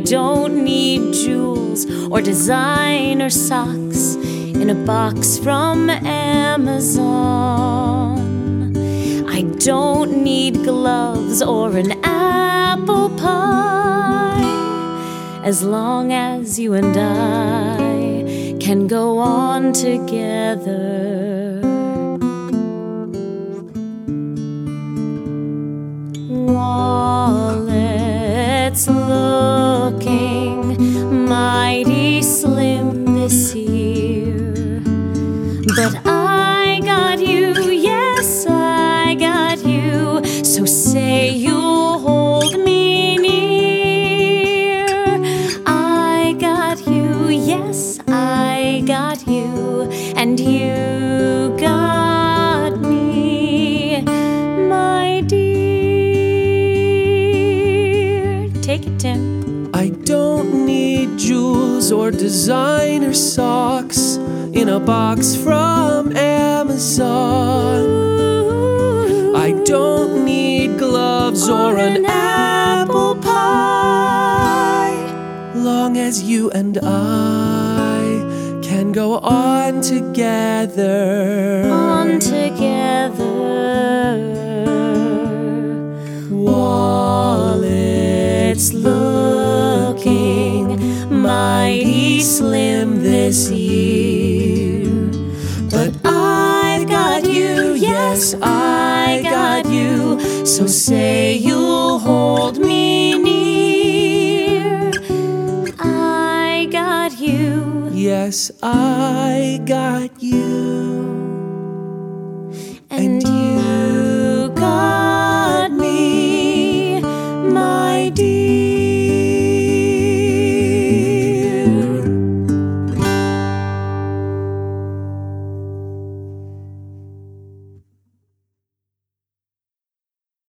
don't need jewels or designer socks in a box from Amazon. I don't need gloves or an apple pie, as long as you and I can go on together. Wallets looking mighty slim this year, but I got you, yes, I got you, so say you'll hold me near. I got you, yes, I got you, and you got me, my dear. Take it, Tim. I don't need jewels or designer socks in a box from Amazon. I don't need gloves or an apple pie, long as you and I can go on together. On together. Wallets looking mighty slim this year, but I've got you, yes, I got you, so say you'll hold me near. I got you, Yes, I got you.